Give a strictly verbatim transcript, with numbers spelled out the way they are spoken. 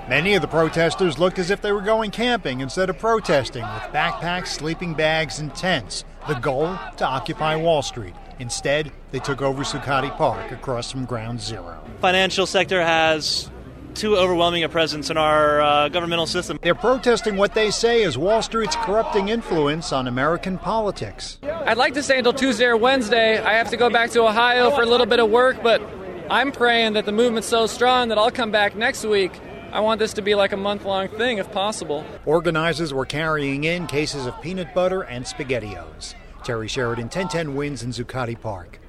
Many of the protesters looked as if they were going camping instead of protesting, with backpacks, sleeping bags, and tents. The goal? To occupy Wall Street. Instead, they took over Zuccotti Park across from Ground Zero. Financial sector has too overwhelming a presence in our uh, governmental system. They're protesting what they say is Wall Street's corrupting influence on American politics. I'd like to stay until Tuesday or Wednesday. I have to go back to Ohio for a little bit of work, but I'm praying that the movement's so strong that I'll come back next week. I want this to be like a month-long thing, if possible. Organizers were carrying in cases of peanut butter and SpaghettiOs. Terry Sheridan, ten ten Wins in Zuccotti Park.